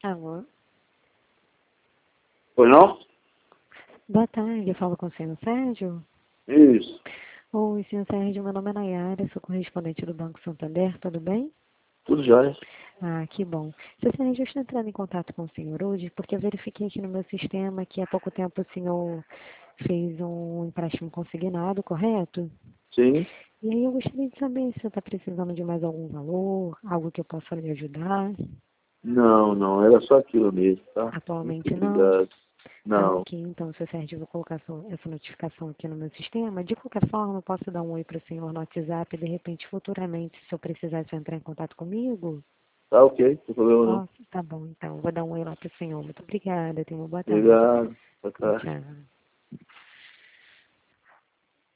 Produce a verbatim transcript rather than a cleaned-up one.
Alô? Pois não? Boa tarde, eu falo com o senhor Sérgio? Isso. Oi, senhor Sérgio, meu nome é Nayara, sou correspondente do Banco Santander, tudo bem? Tudo jóia. Ah, que bom. Senhor Sérgio, eu estou entrando em contato com o senhor hoje porque eu verifiquei aqui no meu sistema que há pouco tempo o senhor fez um empréstimo consignado, correto? Sim. E aí eu gostaria de saber se você está precisando de mais algum valor, algo que eu possa lhe ajudar. Não, não, era só aquilo mesmo, tá? Muito Atualmente não. obrigado. Tá Não. ok, então, seu Sérgio, eu vou colocar essa essa notificação aqui no meu sistema. De qualquer forma, eu posso dar um oi para o senhor no WhatsApp e, de repente, futuramente, se eu precisasse entrar em contato comigo? Tá ok, não tem problema não. Posso? Tá bom, então. Vou dar um oi lá para o senhor. Muito obrigada. Tenha uma boa tarde. Obrigado. Boa tarde. Tchau.